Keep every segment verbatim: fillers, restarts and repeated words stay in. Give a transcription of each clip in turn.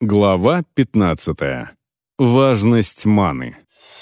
Глава пятнадцатая. Важность маны.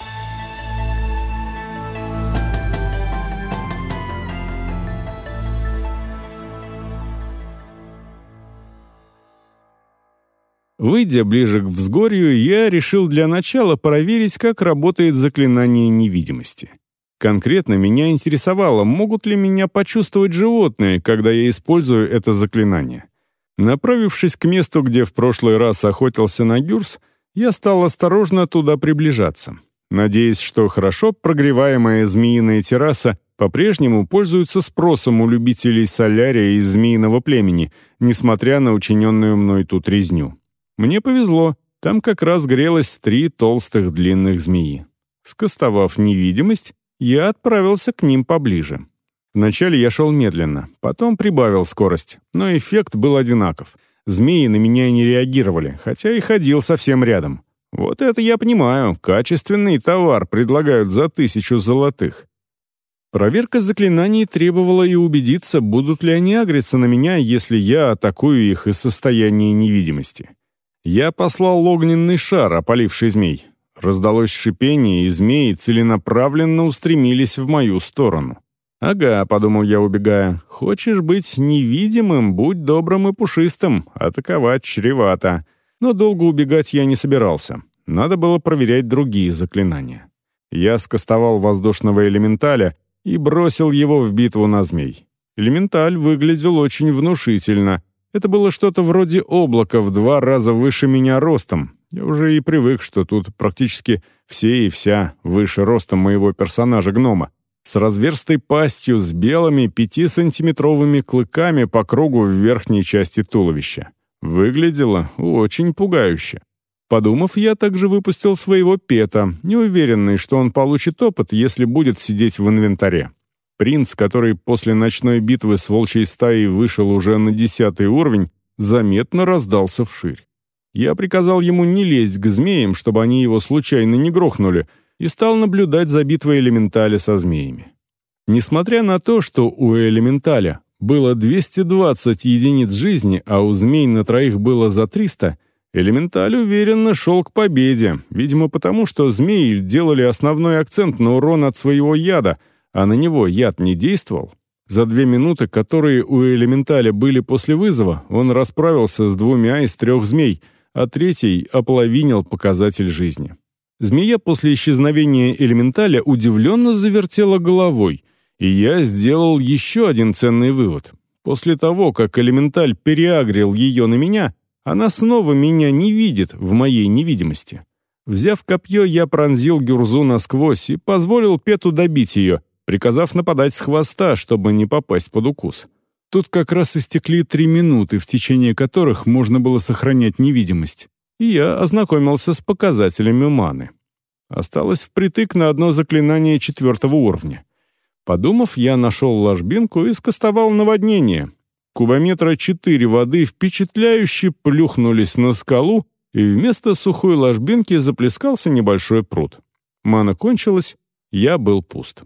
Выйдя ближе к взгорью, я решил для начала проверить, как работает заклинание невидимости. Конкретно меня интересовало, могут ли меня почувствовать животные, когда я использую это заклинание. Направившись к месту, где в прошлый раз охотился на гюрз, я стал осторожно туда приближаться, надеясь, что хорошо прогреваемая змеиная терраса по-прежнему пользуется спросом у любителей солярия из змеиного племени, несмотря на учиненную мной тут резню. Мне повезло, там как раз грелось три толстых длинных змеи. Скостовав невидимость, я отправился к ним поближе. Вначале я шел медленно, потом прибавил скорость, но эффект был одинаков. Змеи на меня не реагировали, хотя и ходил совсем рядом. Вот это я понимаю, качественный товар предлагают за тысячу золотых. Проверка заклинаний требовала и убедиться, будут ли они агриться на меня, если я атакую их из состояния невидимости. Я послал огненный шар, опаливший змей. Раздалось шипение, и змеи целенаправленно устремились в мою сторону. «Ага», — подумал я, убегая, — «хочешь быть невидимым, будь добрым и пушистым, атаковать чревато». Но долго убегать я не собирался. Надо было проверять другие заклинания. Я скостовал воздушного элементаля и бросил его в битву на змей. Элементаль выглядел очень внушительно. Это было что-то вроде облака в два раза выше меня ростом. Я уже и привык, что тут практически все и вся выше ростом моего персонажа-гнома, с разверстой пастью, с белыми пятисантиметровыми клыками по кругу в верхней части туловища. Выглядело очень пугающе. Подумав, я также выпустил своего пета, неуверенный, что он получит опыт, если будет сидеть в инвентаре. Принц, который после ночной битвы с волчьей стаей вышел уже на десятый уровень, заметно раздался вширь. Я приказал ему не лезть к змеям, чтобы они его случайно не грохнули, и стал наблюдать за битвой элементаля со змеями. Несмотря на то, что у элементаля было двести двадцать единиц жизни, а у змей на троих было за триста, элементаль уверенно шел к победе, видимо потому, что змеи делали основной акцент на урон от своего яда, а на него яд не действовал. За две минуты, которые у элементаля были после вызова, он расправился с двумя из трех змей, а третий ополовинил показатель жизни. Змея после исчезновения элементаля удивленно завертела головой, и я сделал еще один ценный вывод. После того, как элементаль переагрил ее на меня, она снова меня не видит в моей невидимости. Взяв копье, я пронзил гюрзу насквозь и позволил Пету добить ее, приказав нападать с хвоста, чтобы не попасть под укус. Тут как раз истекли три минуты, в течение которых можно было сохранять невидимость, и я ознакомился с показателями маны. Осталось впритык на одно заклинание четвертого уровня. Подумав, я нашел ложбинку и скостовал наводнение. Кубометра четыре воды впечатляюще плюхнулись на скалу, и вместо сухой ложбинки заплескался небольшой пруд. Мана кончилась, я был пуст.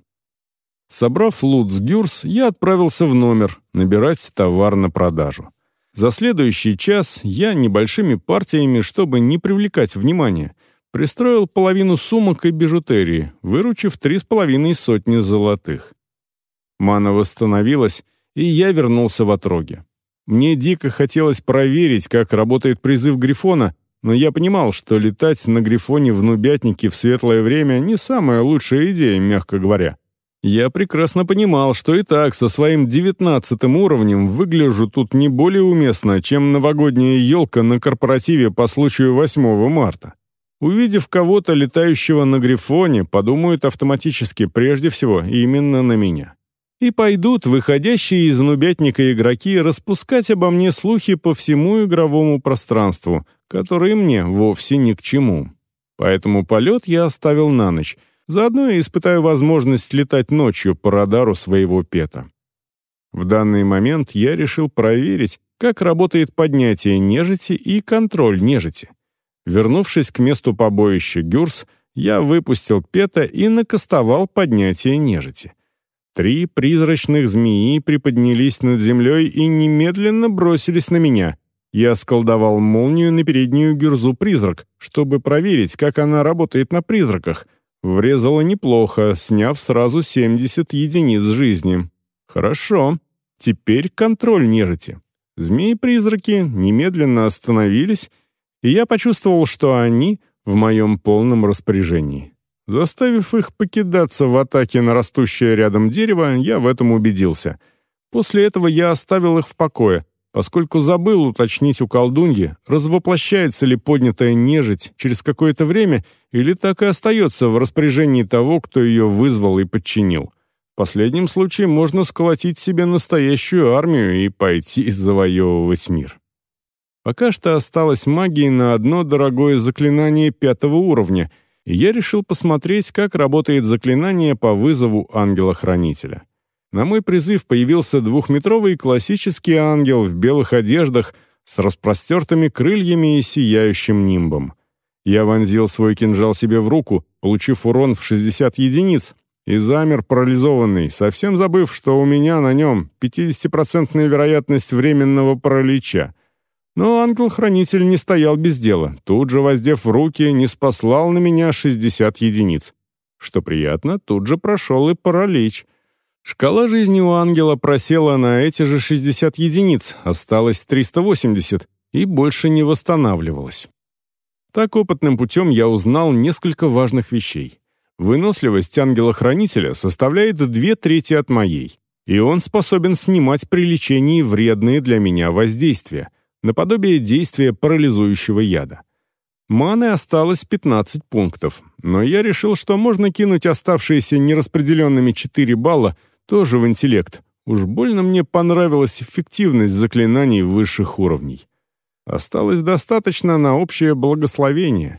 Собрав лут с гюрз, я отправился в номер набирать товар на продажу. За следующий час я небольшими партиями, чтобы не привлекать внимания, пристроил половину сумок и бижутерии, выручив три с половиной сотни золотых. Мана восстановилась, и я вернулся в отроги. Мне дико хотелось проверить, как работает призыв Грифона, но я понимал, что летать на Грифоне в нубятнике в светлое время не самая лучшая идея, мягко говоря. Я прекрасно понимал, что и так со своим девятнадцатым уровнем выгляжу тут не более уместно, чем новогодняя елка на корпоративе по случаю восьмого марта. Увидев кого-то, летающего на Грифоне, подумают автоматически прежде всего именно на меня. И пойдут выходящие из нубятника игроки распускать обо мне слухи по всему игровому пространству, которые мне вовсе ни к чему. Поэтому полет я оставил на ночь. Заодно я испытаю возможность летать ночью по радару своего пета. В данный момент я решил проверить, как работает поднятие нежити и контроль нежити. Вернувшись к месту побоища гюрз, я выпустил пета и накастовал поднятие нежити. Три призрачных змеи приподнялись над землей и немедленно бросились на меня. Я сколдовал молнию на переднюю гюрзу «Призрак», чтобы проверить, как она работает на призраках. Врезала неплохо, сняв сразу семьдесят единиц жизни. Хорошо. Теперь контроль нежити. Змеи-призраки немедленно остановились, и я почувствовал, что они в моем полном распоряжении. Заставив их покидаться в атаке на растущее рядом дерево, я в этом убедился. После этого я оставил их в покое, поскольку забыл уточнить у колдуньи, развоплощается ли поднятая нежить через какое-то время или так и остается в распоряжении того, кто ее вызвал и подчинил. В последнем случае можно сколотить себе настоящую армию и пойти завоевывать мир. Пока что осталось магии на одно дорогое заклинание пятого уровня, и я решил посмотреть, как работает заклинание по вызову ангела-хранителя. На мой призыв появился двухметровый классический ангел в белых одеждах с распростертыми крыльями и сияющим нимбом. Я вонзил свой кинжал себе в руку, получив урон в шестьдесят единиц, и замер парализованный, совсем забыв, что у меня на нем пятидесятипроцентная вероятность временного паралича. Но ангел-хранитель не стоял без дела, тут же, воздев в руки, ниспослал на меня шестьдесят единиц. Что приятно, тут же прошел и паралич. Шкала жизни у ангела просела на эти же шестьдесят единиц, осталось триста восемьдесят, и больше не восстанавливалась. Так опытным путем я узнал несколько важных вещей. Выносливость ангела-хранителя составляет две трети от моей, и он способен снимать при лечении вредные для меня воздействия, наподобие действия парализующего яда. Маны осталось пятнадцать пунктов, но я решил, что можно кинуть оставшиеся нераспределенными четыре балла тоже в интеллект. Уж больно мне понравилась эффективность заклинаний высших уровней. Осталось достаточно на общее благословение.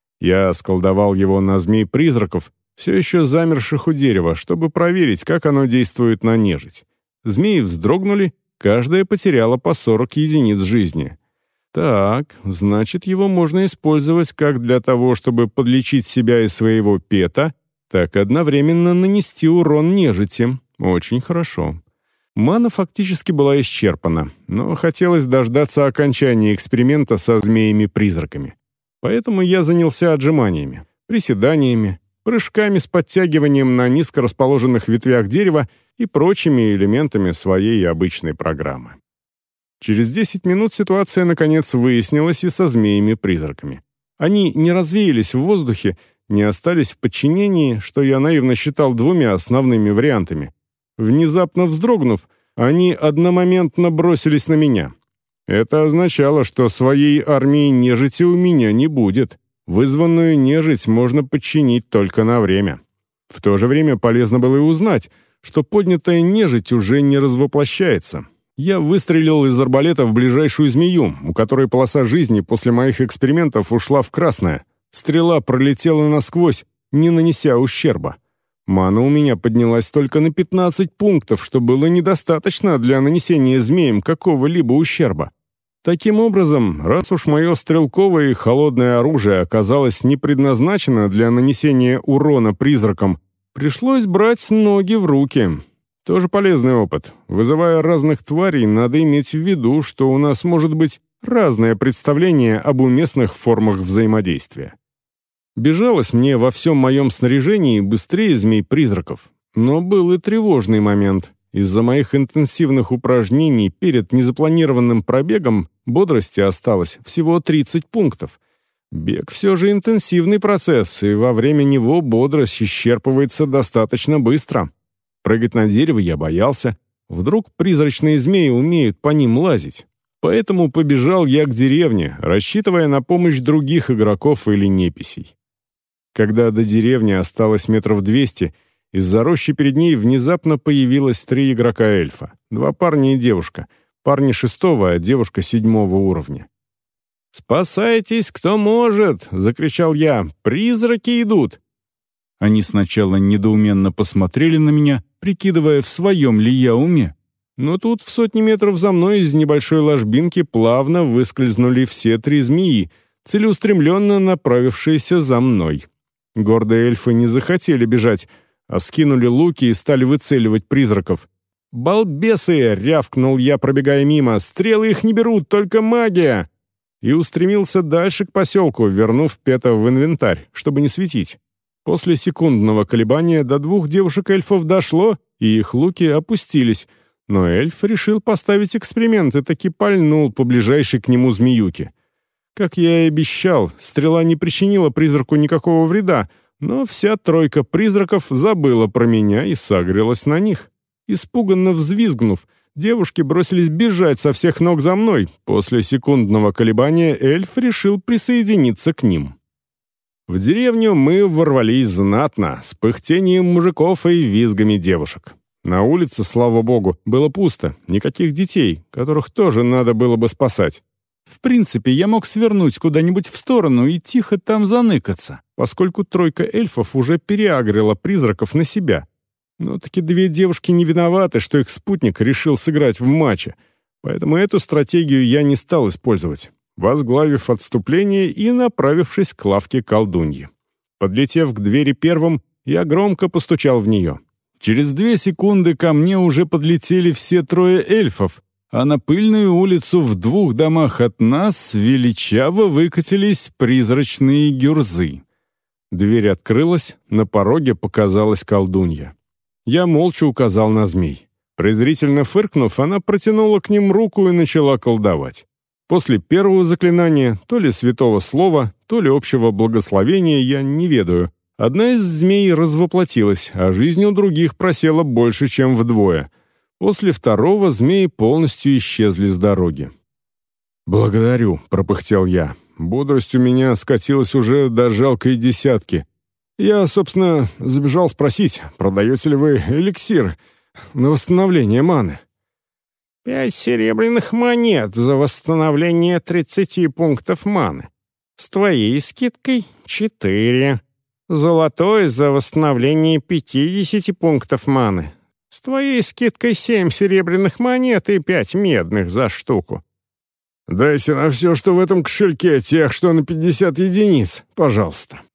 Я сколдовал его на змей-призраков, все еще замерших у дерева, чтобы проверить, как оно действует на нежить. Змеи вздрогнули, каждая потеряла по сорок единиц жизни. Так, значит, его можно использовать как для того, чтобы подлечить себя и своего пета, так и одновременно нанести урон нежити. Очень хорошо. Мана фактически была исчерпана, но хотелось дождаться окончания эксперимента со змеями-призраками. Поэтому я занялся отжиманиями, приседаниями, прыжками с подтягиванием на низко расположенных ветвях дерева и прочими элементами своей обычной программы. Через десять минут ситуация наконец выяснилась и со змеями-призраками. Они не развеялись в воздухе, не остались в подчинении, что я наивно считал двумя основными вариантами. Внезапно вздрогнув, они одномоментно бросились на меня. Это означало, что своей армии нежити у меня не будет. Вызванную нежить можно подчинить только на время. В то же время полезно было и узнать, что поднятая нежить уже не развоплощается. Я выстрелил из арбалета в ближайшую змею, у которой полоса жизни после моих экспериментов ушла в красное. Стрела пролетела насквозь, не нанеся ущерба. Мана у меня поднялась только на пятнадцать пунктов, что было недостаточно для нанесения змеям какого-либо ущерба. Таким образом, раз уж мое стрелковое и холодное оружие оказалось не предназначено для нанесения урона призракам, пришлось брать ноги в руки. Тоже полезный опыт. Вызывая разных тварей, надо иметь в виду, что у нас может быть разное представление об уместных формах взаимодействия. Бежалось мне во всем моем снаряжении быстрее змей-призраков. Но был и тревожный момент. Из-за моих интенсивных упражнений перед незапланированным пробегом бодрости осталось всего тридцать пунктов. Бег все же интенсивный процесс, и во время него бодрость исчерпывается достаточно быстро. Прыгать на дерево я боялся. Вдруг призрачные змеи умеют по ним лазить. Поэтому побежал я к деревне, рассчитывая на помощь других игроков или неписей. Когда до деревни осталось метров двести, из-за рощи перед ней внезапно появилось три игрока-эльфа. Два парня и девушка. Парни шестого, а девушка седьмого уровня. «Спасайтесь, кто может!» — закричал я. «Призраки идут!» Они сначала недоуменно посмотрели на меня, прикидывая, в своем ли я уме. Но тут в сотни метров за мной из небольшой ложбинки плавно выскользнули все три змеи, целеустремленно направившиеся за мной. Гордые эльфы не захотели бежать, а скинули луки и стали выцеливать призраков. «Балбесы!» — рявкнул я, пробегая мимо. «Стрелы их не берут, только магия!» И устремился дальше к поселку, вернув Пета в инвентарь, чтобы не светить. После секундного колебания до двух девушек-эльфов дошло, и их луки опустились, но эльф решил поставить эксперимент и таки пальнул по ближайшей к нему змеюке. Как я и обещал, стрела не причинила призраку никакого вреда, но вся тройка призраков забыла про меня и сагрилась на них. Испуганно взвизгнув, девушки бросились бежать со всех ног за мной. После секундного колебания эльф решил присоединиться к ним. В деревню мы ворвались знатно, с пыхтением мужиков и визгами девушек. На улице, слава богу, было пусто, никаких детей, которых тоже надо было бы спасать. В принципе, я мог свернуть куда-нибудь в сторону и тихо там заныкаться, поскольку тройка эльфов уже переагрила призраков на себя. Но таки две девушки не виноваты, что их спутник решил сыграть в матче, поэтому эту стратегию я не стал использовать, возглавив отступление и направившись к лавке колдуньи. Подлетев к двери первым, я громко постучал в нее. Через две секунды ко мне уже подлетели все трое эльфов, а на пыльную улицу в двух домах от нас величаво выкатились призрачные гюрзы. Дверь открылась, на пороге показалась колдунья. Я молча указал на змей. Презрительно фыркнув, она протянула к ним руку и начала колдовать. После первого заклинания, то ли святого слова, то ли общего благословения, я не ведаю, одна из змей развоплотилась, а жизнь у других просела больше, чем вдвое. После второго змеи полностью исчезли с дороги. «Благодарю», — пропыхтел я. Бодрость у меня скатилась уже до жалкой десятки. Я, собственно, забежал спросить, продаете ли вы эликсир на восстановление маны? «Пять серебряных монет за восстановление тридцати пунктов маны. С твоей скидкой — четыре. Золотой за восстановление пятидесяти пунктов маны. С твоей скидкой семь серебряных монет и пять медных за штуку». «Дайте на все, что в этом кошельке, тех, что на пятьдесят единиц, пожалуйста».